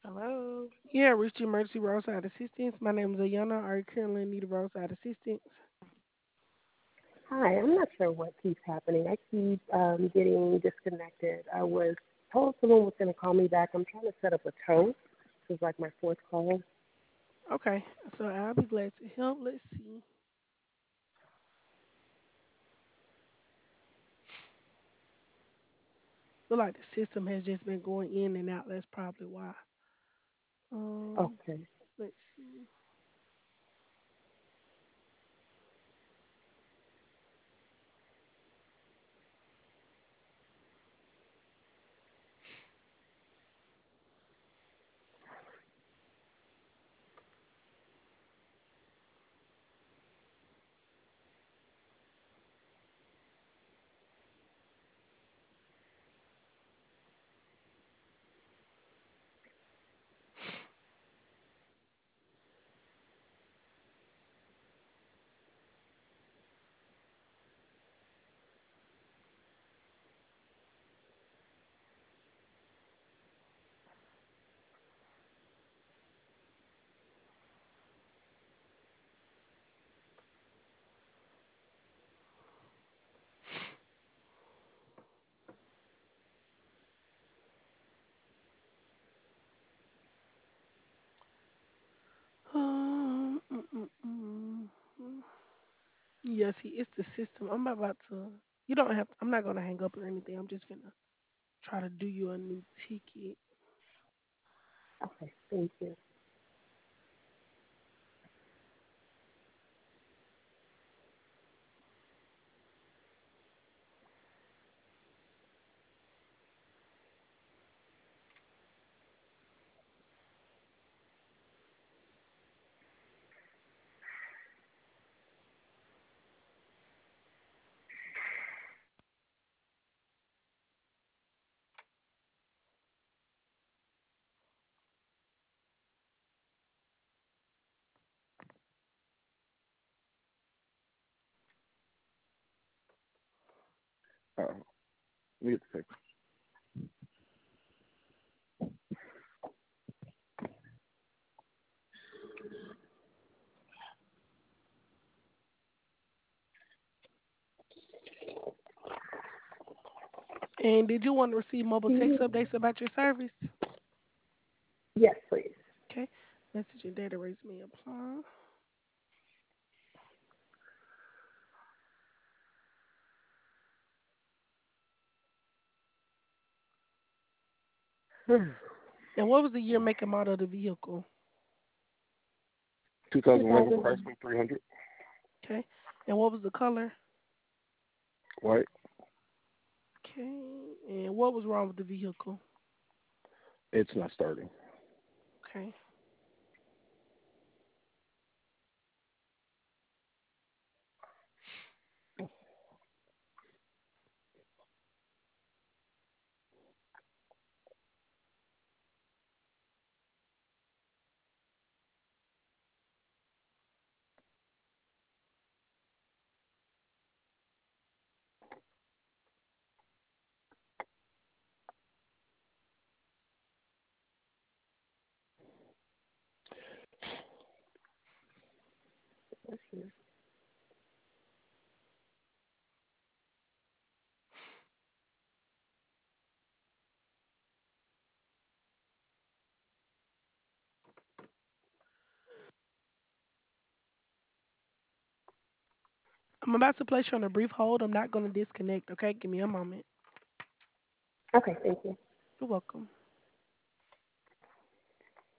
Hello. Yeah, reached emergency roadside assistance. My name is Ayana. Are you currently in need of roadside assistance? Hi, I'm not sure what keeps happening. I keep getting disconnected. I was told someone was going to call me back. I'm trying to set up a tow. This is like my fourth call. Okay, so I'll be glad to help. Let's see. Look like the system has just been going in and out. That's probably why. Um, Okay. let's see. Mm, mm, mm, mm. Yeah, see, it's the system. I'm about to. You don't have. I'm not gonna hang up or anything. I'm just gonna try to do you a new ticket. Okay. Thank you. Let me get the paper. And did you want to receive mobile text Mhm. updates about your service? Yes, please. Okay. Message and data rates may apply. And what was the year, make, and model of the vehicle? 2011 2000. Chrysler 300 Okay. And what was the color? white. Okay. And what was wrong with the vehicle? It's not starting. Okay. I'm about to place you on a brief hold. I'm not going to disconnect. Okay. Give me a moment. Okay, thank you. You're welcome.